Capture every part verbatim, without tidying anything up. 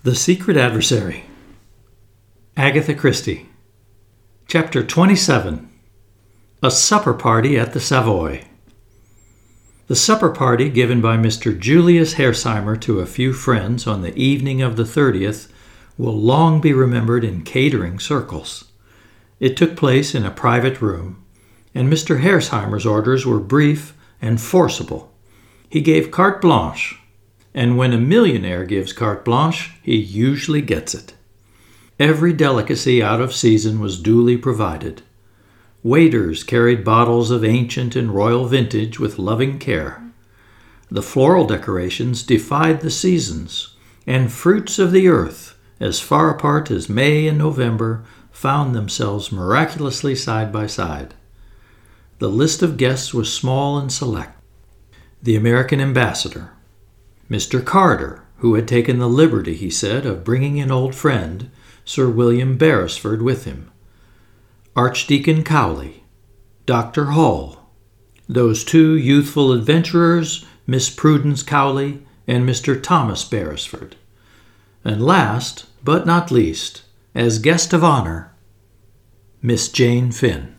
The Secret Adversary. Agatha Christie. Chapter twenty-seven. A Supper Party at the Savoy. The supper party given by Mister Julius Hersheimer to a few friends on the evening of the thirtieth will long be remembered in catering circles. It took place in a private room, and Mister Hersheimer's orders were brief and forcible. He gave carte blanche, and when a millionaire gives carte blanche, he usually gets it. Every delicacy out of season was duly provided. Waiters carried bottles of ancient and royal vintage with loving care. The floral decorations defied the seasons, and fruits of the earth, as far apart as May and November, found themselves miraculously side by side. The list of guests was small and select. The American ambassador, Mister Carter, who had taken the liberty, he said, of bringing an old friend, Sir William Beresford, with him. Archdeacon Cowley, Doctor Hall, those two youthful adventurers, Miss Prudence Cowley and Mister Thomas Beresford. And last, but not least, as guest of honor, Miss Jane Finn.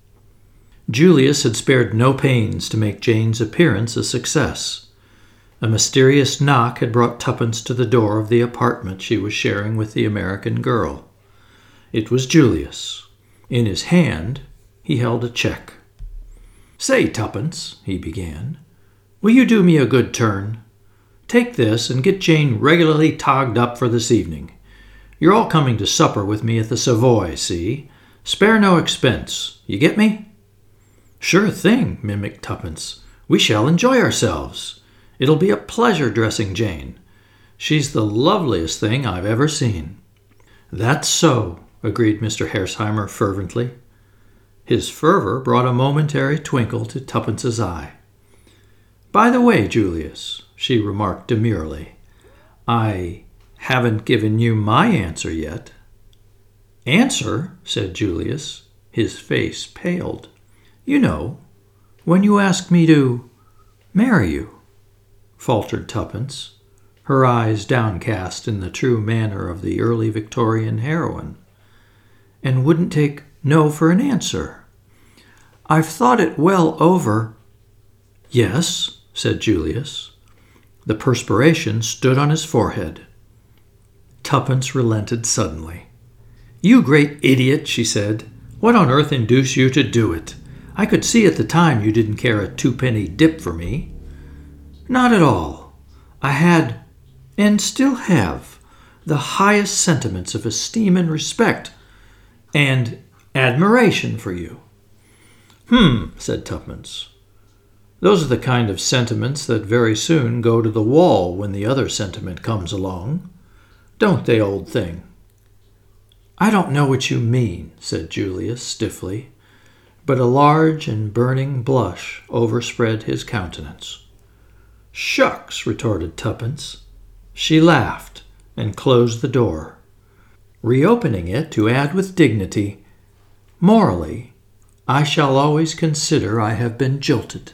Julius had spared no pains to make Jane's appearance a success. A mysterious knock had brought Tuppence to the door of the apartment she was sharing with the American girl. It was Julius. In his hand, he held a check. "Say, Tuppence," he began, "will you do me a good turn? Take this and get Jane regularly togged up for this evening. You're all coming to supper with me at the Savoy, see? Spare no expense. You get me?" "Sure thing," mimicked Tuppence. "We shall enjoy ourselves. It'll be a pleasure dressing Jane. She's the loveliest thing I've ever seen." "That's so," agreed Mister Hersheimer fervently. His fervor brought a momentary twinkle to Tuppence's eye. "By the way, Julius," she remarked demurely, "I haven't given you my answer yet." "Answer?" said Julius. His face paled. "You know, when you asked me to marry you," faltered Tuppence, her eyes downcast in the true manner of the early Victorian heroine, "and wouldn't take no for an answer. I've thought it well over." "Yes," said Julius. The perspiration stood on his forehead. Tuppence relented suddenly. "You great idiot," she said. "What on earth induced you to do it? I could see at the time you didn't care a twopenny dip for me." "Not at all. I had, and still have, the highest sentiments of esteem and respect, and admiration for you." "Hmm," said Tuppence. "Those are the kind of sentiments that very soon go to the wall when the other sentiment comes along. Don't they, old thing?" "I don't know what you mean," said Julius stiffly, but a large and burning blush overspread his countenance. "Shucks," retorted Tuppence. She laughed and closed the door, reopening it to add with dignity, "Morally, I shall always consider I have been jilted."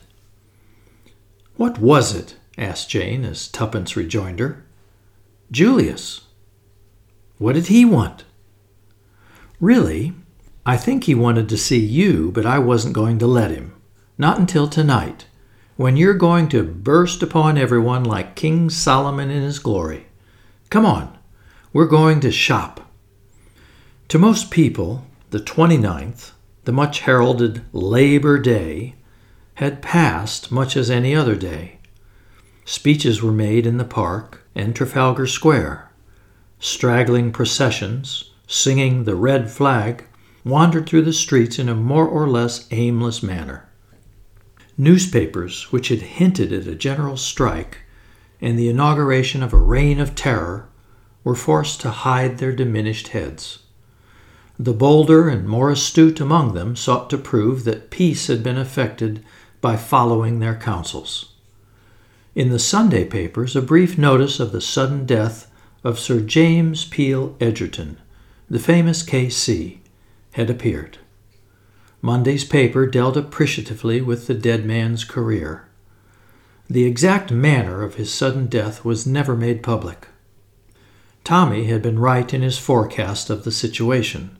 "What was it?" asked Jane as Tuppence rejoined her. "Julius." "What did he want?" "Really, I think he wanted to see you, but I wasn't going to let him. Not until tonight, when you're going to burst upon everyone like King Solomon in his glory. Come on, we're going to shop." To most people, the twenty-ninth, the much heralded Labor Day, had passed much as any other day. Speeches were made in the Park and Trafalgar Square. Straggling processions, singing the red flag, wandered through the streets in a more or less aimless manner. Newspapers, which had hinted at a general strike and the inauguration of a reign of terror, were forced to hide their diminished heads. The bolder and more astute among them sought to prove that peace had been effected by following their counsels. In the Sunday papers, a brief notice of the sudden death of Sir James Peel Egerton, the famous K C, had appeared. Monday's paper dealt appreciatively with the dead man's career. The exact manner of his sudden death was never made public. Tommy had been right in his forecast of the situation.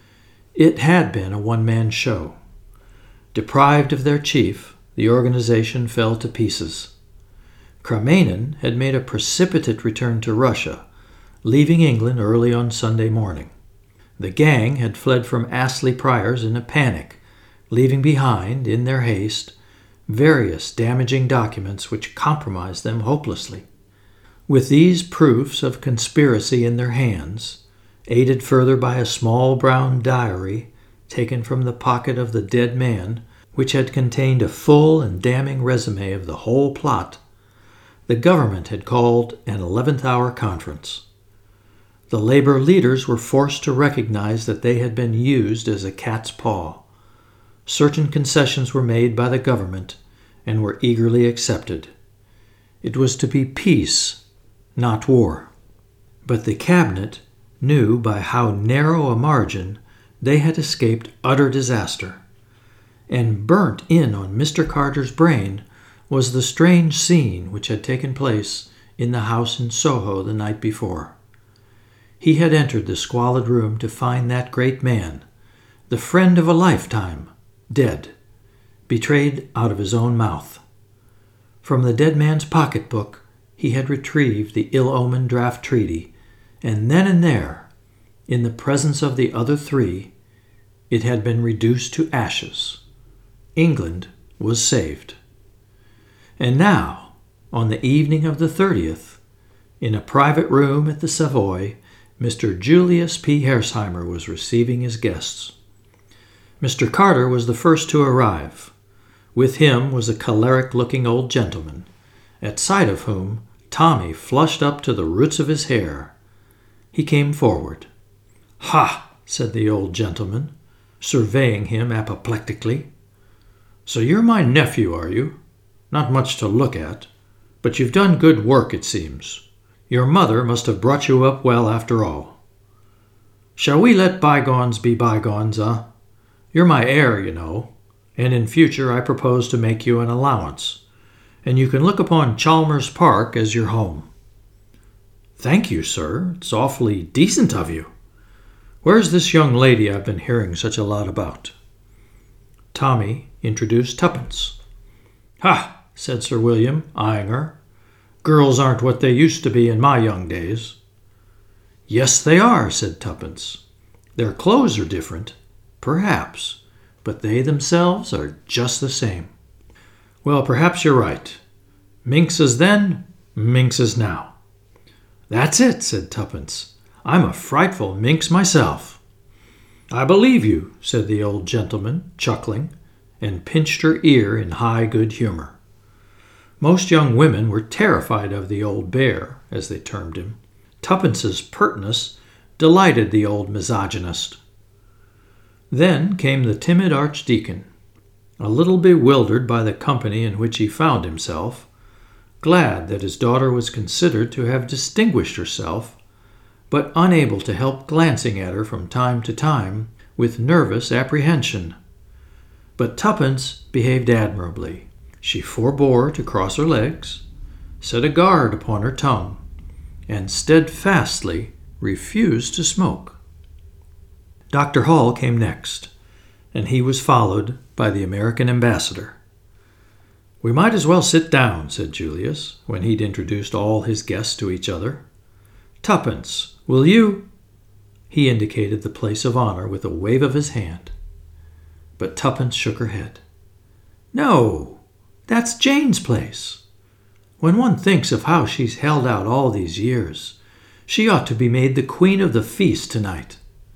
It had been a one-man show. Deprived of their chief, the organization fell to pieces. Kramanin had made a precipitate return to Russia, leaving England early on Sunday morning. The gang had fled from Astley Priors in a panic, leaving behind, in their haste, various damaging documents which compromised them hopelessly. With these proofs of conspiracy in their hands, aided further by a small brown diary taken from the pocket of the dead man, which had contained a full and damning resume of the whole plot, the government had called an eleventh-hour conference. The labor leaders were forced to recognize that they had been used as a cat's paw. Certain concessions were made by the government and were eagerly accepted. It was to be peace, not war. But the cabinet knew by how narrow a margin they had escaped utter disaster. And burnt in on Mister Carter's brain was the strange scene which had taken place in the house in Soho the night before. He had entered the squalid room to find that great man, the friend of a lifetime, dead, betrayed out of his own mouth. From the dead man's pocketbook he had retrieved the ill-omened draft treaty, and then and there, in the presence of the other three, it had been reduced to ashes. England was saved. And now, on the evening of the thirtieth, in a private room at the Savoy, Mister Julius P. Hersheimer was receiving his guests. Mister Carter was the first to arrive. With him was a choleric-looking old gentleman, at sight of whom Tommy flushed up to the roots of his hair. He came forward. "Ha!" said the old gentleman, surveying him apoplectically. "So you're my nephew, are you? Not much to look at, but you've done good work, it seems. Your mother must have brought you up well after all. Shall we let bygones be bygones, eh? You're my heir, you know, and in future I propose to make you an allowance, and you can look upon Chalmers Park as your home." "Thank you, sir. It's awfully decent of you. Where's this young lady I've been hearing such a lot about?" Tommy introduced Tuppence. "Ha!" said Sir William, eyeing her. "Girls aren't what they used to be in my young days." "Yes, they are," said Tuppence. "Their clothes are different, perhaps, but they themselves are just the same." "Well, perhaps you're right. Minxes then, minxes now." "That's it," said Tuppence. "I'm a frightful minx myself." "I believe you," said the old gentleman, chuckling, and pinched her ear in high good humor. Most young women were terrified of the old bear, as they termed him. Tuppence's pertness delighted the old misogynist. Then came the timid archdeacon, a little bewildered by the company in which he found himself, glad that his daughter was considered to have distinguished herself, but unable to help glancing at her from time to time with nervous apprehension. But Tuppence behaved admirably. She forbore to cross her legs, set a guard upon her tongue, and steadfastly refused to smoke. Doctor Hall came next, and he was followed by the American ambassador. "We might as well sit down," said Julius, when he'd introduced all his guests to each other. "Tuppence, will you—" He indicated the place of honor with a wave of his hand. But Tuppence shook her head. "No, that's Jane's place. When one thinks of how she's held out all these years, she ought to be made the queen of the feast tonight."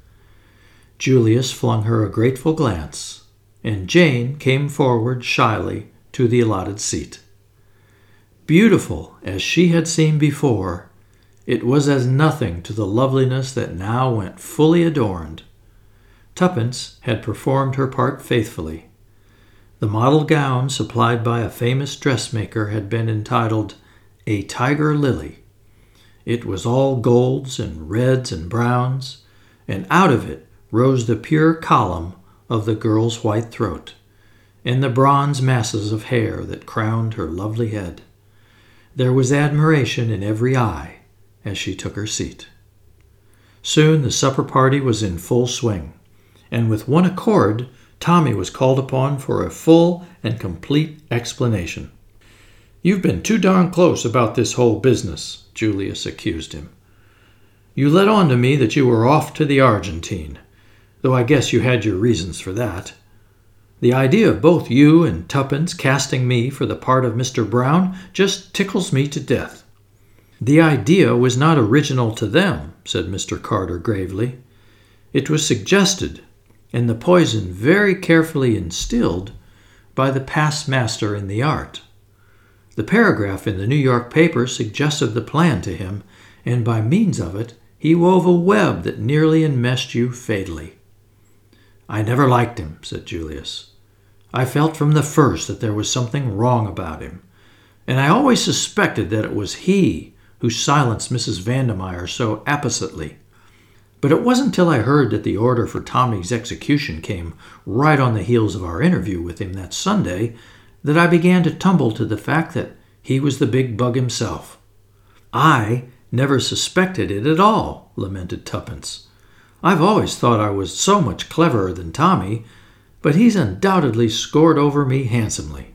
Julius flung her a grateful glance, and Jane came forward shyly to the allotted seat. Beautiful as she had seemed before, it was as nothing to the loveliness that now went fully adorned. Tuppence had performed her part faithfully. The model gown supplied by a famous dressmaker had been entitled "A Tiger Lily." It was all golds and reds and browns, and out of it rose the pure column of the girl's white throat, and the bronze masses of hair that crowned her lovely head. There was admiration in every eye as she took her seat. Soon the supper party was in full swing, and with one accord, Tommy was called upon for a full and complete explanation. "You've been too darn close about this whole business," Julius accused him. "You let on to me that you were off to the Argentine, though I guess you had your reasons for that. The idea of both you and Tuppence casting me for the part of Mister Brown just tickles me to death." "The idea was not original to them," said Mister Carter gravely. "It was suggested, and the poison very carefully instilled, by the past master in the art. The paragraph in the New York paper suggested the plan to him, and by means of it he wove a web that nearly enmeshed you fatally." "I never liked him," said Julius. "I felt from the first that there was something wrong about him, and I always suspected that it was he who silenced Missus Vandermeyer so appositely. But it wasn't till I heard that the order for Tommy's execution came right on the heels of our interview with him that Sunday that I began to tumble to the fact that he was the big bug himself." "I never suspected it at all," lamented Tuppence. "I've always thought I was so much cleverer than Tommy, but he's undoubtedly scored over me handsomely."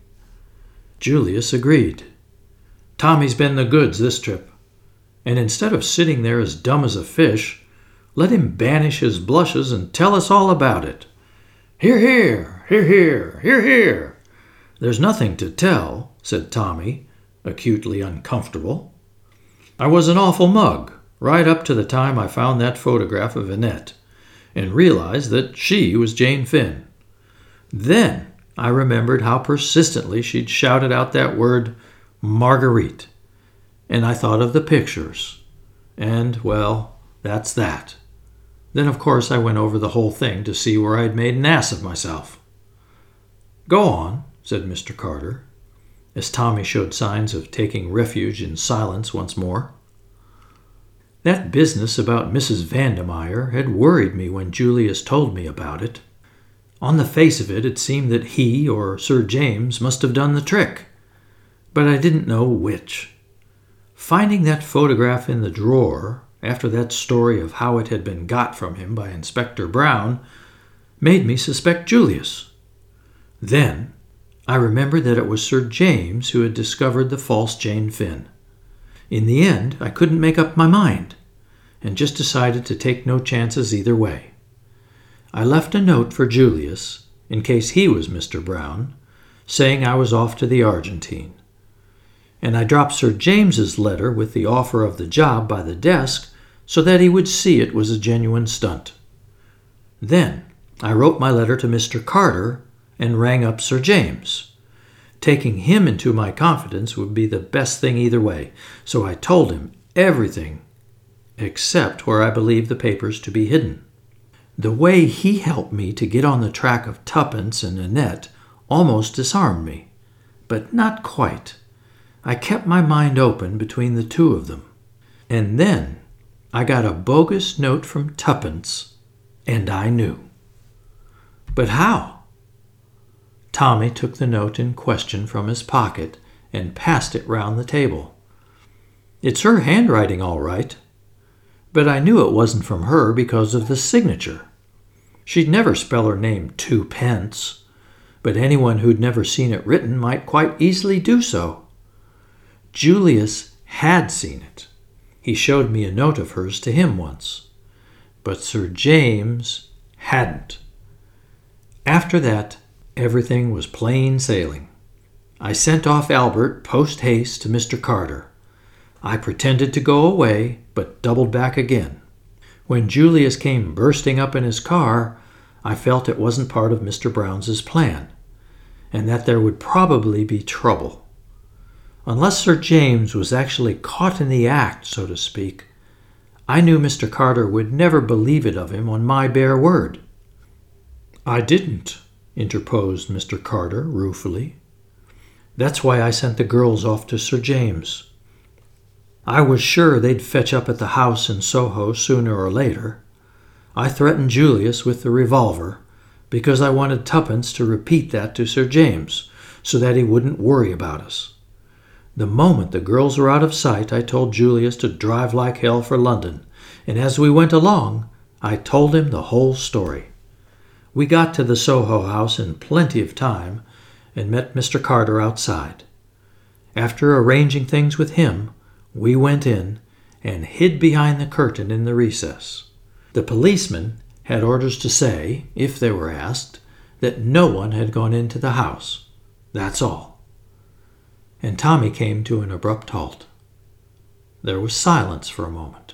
Julius agreed. "Tommy's been the goods this trip, and instead of sitting there as dumb as a fish, let him banish his blushes and tell us all about it." "Hear, hear! Hear, hear! Hear, hear!" "There's nothing to tell," said Tommy, acutely uncomfortable. "I was an awful mug, right up to the time I found that photograph of Annette, and realized that she was Jane Finn. Then I remembered how persistently she'd shouted out that word, Marguerite, and I thought of the pictures, and, well, that's that. Then, of course, I went over the whole thing to see where I'd made an ass of myself." "Go on," said Mister Carter, as Tommy showed signs of taking refuge in silence once more. "That business about Missus Vandermeyer had worried me when Julius told me about it. On the face of it, it seemed that he or Sir James must have done the trick, but I didn't know which. Finding that photograph in the drawer, after that story of how it had been got from him by Inspector Brown, made me suspect Julius. Then I remembered that it was Sir James who had discovered the false Jane Finn. In the end, I couldn't make up my mind, and just decided to take no chances either way. I left a note for Julius, in case he was Mister Brown, saying I was off to the Argentine. And I dropped Sir James's letter with the offer of the job by the desk so that he would see it was a genuine stunt. Then I wrote my letter to Mister Carter and rang up Sir James. Taking him into my confidence would be the best thing either way, so I told him everything except where I believed the papers to be hidden. The way he helped me to get on the track of Tuppence and Annette almost disarmed me, but not quite. I kept my mind open between the two of them. And then I got a bogus note from Tuppence, and I knew. But how? Tommy took the note in question from his pocket and passed it round the table. "It's her handwriting, all right. But I knew it wasn't from her because of the signature. She'd never spell her name two pence, but anyone who'd never seen it written might quite easily do so. Julius had seen it. He showed me a note of hers to him once. But Sir James hadn't. After that, everything was plain sailing. I sent off Albert post-haste to Mister Carter. I pretended to go away, but doubled back again. When Julius came bursting up in his car, I felt it wasn't part of Mister Brown's plan, and that there would probably be trouble. Unless Sir James was actually caught in the act, so to speak, I knew Mister Carter would never believe it of him on my bare word." "I didn't," interposed Mister Carter ruefully. "That's why I sent the girls off to Sir James. I was sure they'd fetch up at the house in Soho sooner or later. I threatened Julius with the revolver because I wanted Tuppence to repeat that to Sir James so that he wouldn't worry about us. The moment the girls were out of sight, I told Julius to drive like hell for London and as we went along, I told him the whole story. We got to the Soho house in plenty of time and met Mister Carter outside. After arranging things with him, we went in and hid behind the curtain in the recess. The policemen had orders to say, if they were asked, that no one had gone into the house. That's all. And Tommy came to an abrupt halt. There was silence for a moment.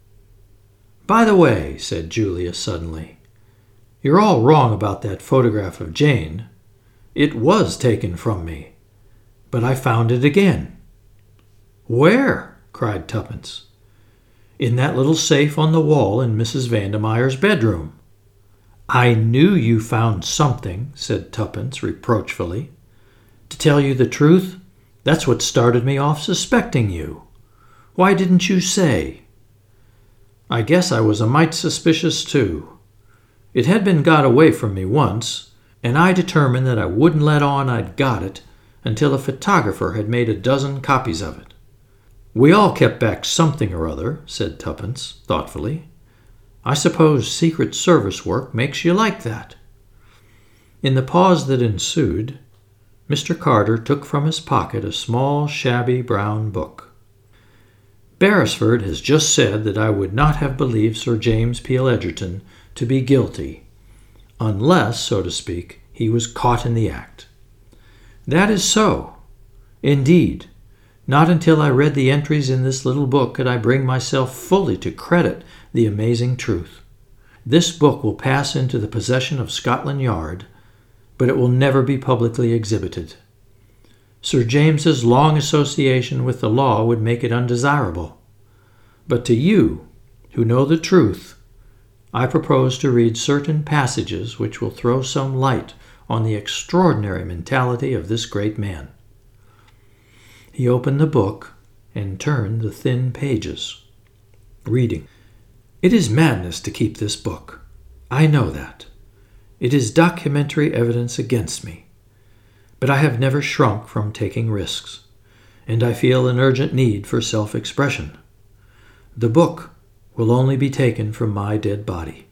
"By the way," said Julia suddenly, "you're all wrong about that photograph of Jane. It was taken from me, but I found it again." "Where?" cried Tuppence. "In that little safe on the wall in Missus Vandemeyer's bedroom." "I knew you found something," said Tuppence reproachfully. "To tell you the truth, that's what started me off suspecting you. Why didn't you say?" "I guess I was a mite suspicious, too. It had been got away from me once, and I determined that I wouldn't let on I'd got it until a photographer had made a dozen copies of it." "We all kept back something or other," said Tuppence thoughtfully. "I suppose Secret Service work makes you like that." In the pause that ensued, Mister Carter took from his pocket a small, shabby brown book. "Beresford has just said that I would not have believed Sir James Peel Egerton to be guilty, unless, so to speak, he was caught in the act. That is so. Indeed, not until I read the entries in this little book could I bring myself fully to credit the amazing truth. This book will pass into the possession of Scotland Yard, but it will never be publicly exhibited. Sir James's long association with the law would make it undesirable. But to you, who know the truth, I propose to read certain passages which will throw some light on the extraordinary mentality of this great man." He opened the book and turned the thin pages, reading. "It is madness to keep this book. I know that. It is documentary evidence against me. But I have never shrunk from taking risks, and I feel an urgent need for self-expression. The book will only be taken from my dead body.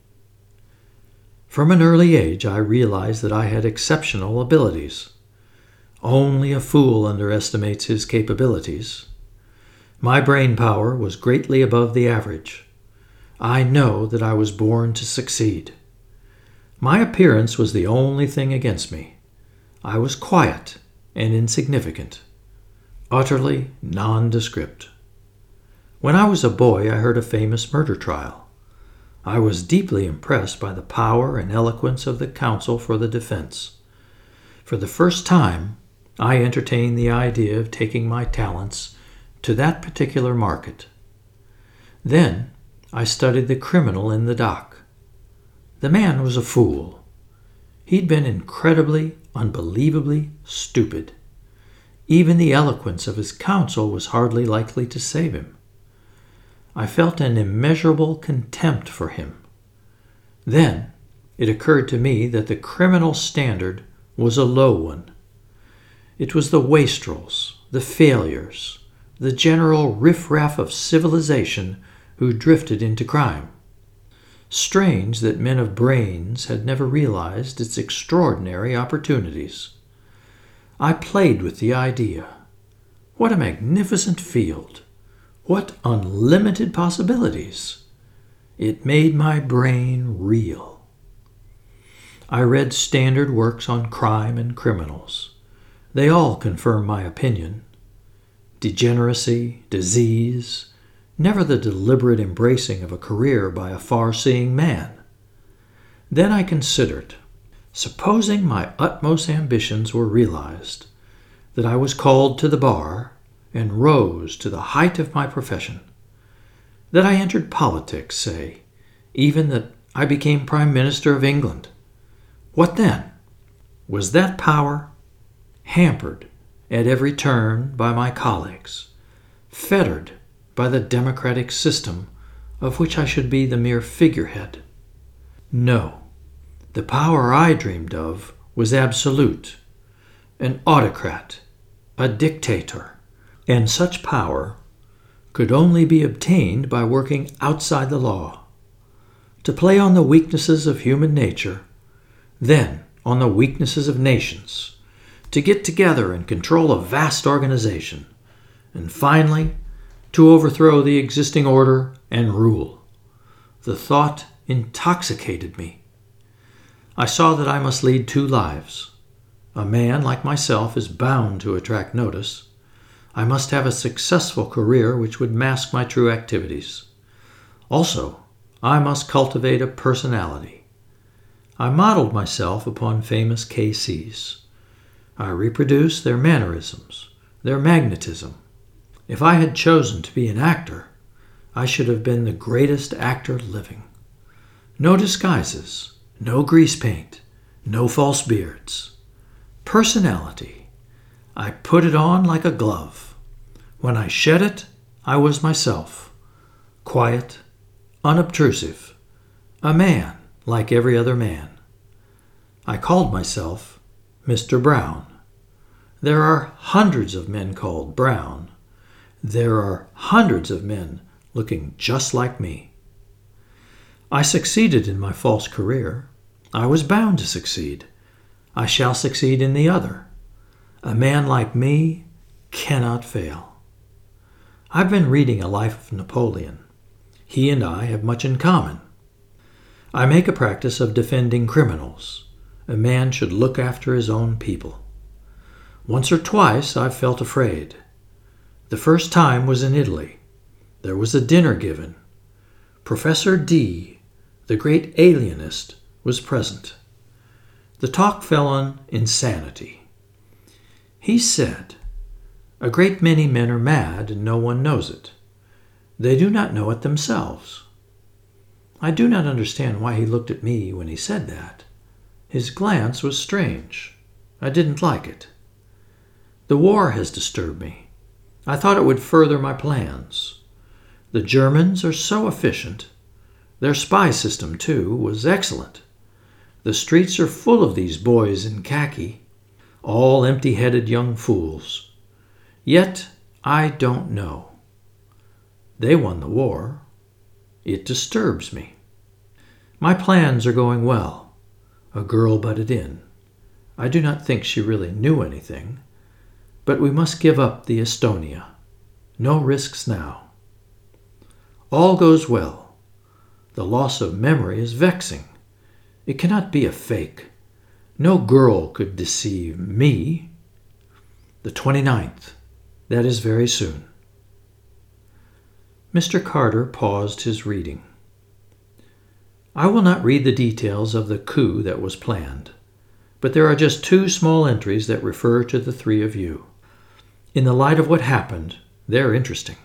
From an early age I realized that I had exceptional abilities. Only a fool underestimates his capabilities. My brain power was greatly above the average. I know that I was born to succeed. My appearance was the only thing against me. I was quiet and insignificant, utterly nondescript. When I was a boy, I heard a famous murder trial. I was deeply impressed by the power and eloquence of the counsel for the defense. For the first time, I entertained the idea of taking my talents to that particular market. Then I studied the criminal in the dock. The man was a fool. He'd been incredibly, unbelievably stupid. Even the eloquence of his counsel was hardly likely to save him. I felt an immeasurable contempt for him. Then it occurred to me that the criminal standard was a low one. It was the wastrels, the failures, the general riff-raff of civilization who drifted into crime. Strange that men of brains had never realized its extraordinary opportunities. I played with the idea. What a magnificent field! What unlimited possibilities! It made my brain reel. I read standard works on crime and criminals. They all confirm my opinion. Degeneracy, disease, never the deliberate embracing of a career by a far-seeing man. Then I considered, supposing my utmost ambitions were realized, that I was called to the bar and rose to the height of my profession, that I entered politics, say, even that I became Prime Minister of England. What then? Was that power hampered at every turn by my colleagues, fettered by the democratic system of which I should be the mere figurehead? No, the power I dreamed of was absolute, an autocrat, a dictator, and such power could only be obtained by working outside the law, to play on the weaknesses of human nature, then on the weaknesses of nations, to get together and control a vast organization, and finally to overthrow the existing order and rule. The thought intoxicated me. I saw that I must lead two lives. A man like myself is bound to attract notice. I must have a successful career which would mask my true activities. Also, I must cultivate a personality. I modeled myself upon famous K Cs. I reproduced their mannerisms, their magnetism. If I had chosen to be an actor, I should have been the greatest actor living. No disguises, no grease paint, no false beards. Personality. I put it on like a glove. When I shed it, I was myself. Quiet, unobtrusive, a man like every other man. I called myself Mister Brown. There are hundreds of men called Brown. There are hundreds of men looking just like me. I succeeded in my false career. I was bound to succeed. I shall succeed in the other. A man like me cannot fail. I've been reading A Life of Napoleon. He and I have much in common. I make a practice of defending criminals. A man should look after his own people. Once or twice I've felt afraid. The first time was in Italy. There was a dinner given. Professor D, the great alienist, was present. The talk fell on insanity. He said, "A great many men are mad and no one knows it. They do not know it themselves." I do not understand why he looked at me when he said that. His glance was strange. I didn't like it. The war has disturbed me. I thought it would further my plans. The Germans are so efficient. Their spy system, too, was excellent. The streets are full of these boys in khaki, all empty-headed young fools. Yet I don't know. They won the war. It disturbs me. My plans are going well. A girl butted in. I do not think she really knew anything. But we must give up the Estonia. No risks now. All goes well. The loss of memory is vexing. It cannot be a fake. No girl could deceive me. The twenty-ninth. That is very soon. Mister Carter paused his reading. I will not read the details of the coup that was planned, but there are just two small entries that refer to the three of you. In the light of what happened, they're interesting.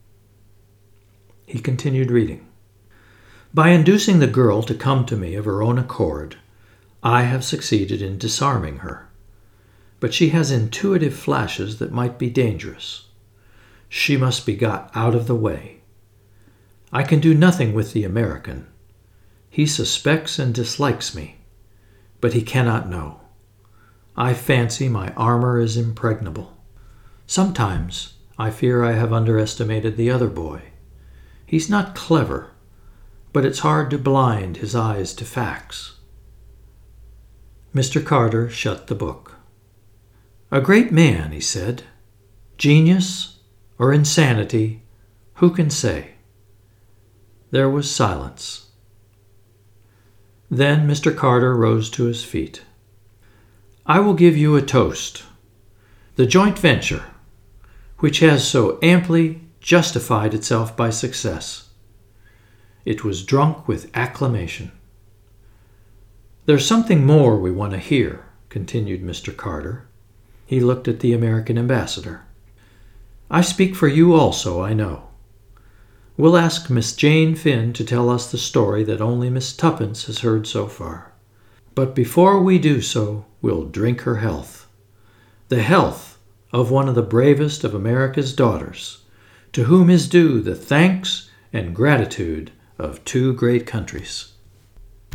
He continued reading. By inducing the girl to come to me of her own accord, I have succeeded in disarming her. But she has intuitive flashes that might be dangerous. She must be got out of the way. I can do nothing with the American. He suspects and dislikes me, but he cannot know. I fancy my armor is impregnable. Sometimes I fear I have underestimated the other boy. He's not clever, but it's hard to blind his eyes to facts. Mister Carter shut the book. A great man, he said. Genius or insanity, who can say? There was silence. Then Mister Carter rose to his feet. I will give you a toast. The joint venture, which has so amply justified itself by success. It was drunk with acclamation. There's something more we want to hear, continued Mister Carter. He looked at the American ambassador. I speak for you also, I know. We'll ask Miss Jane Finn to tell us the story that only Miss Tuppence has heard so far. But before we do so, we'll drink her health. The health of one of the bravest of America's daughters, to whom is due the thanks and gratitude of two great countries.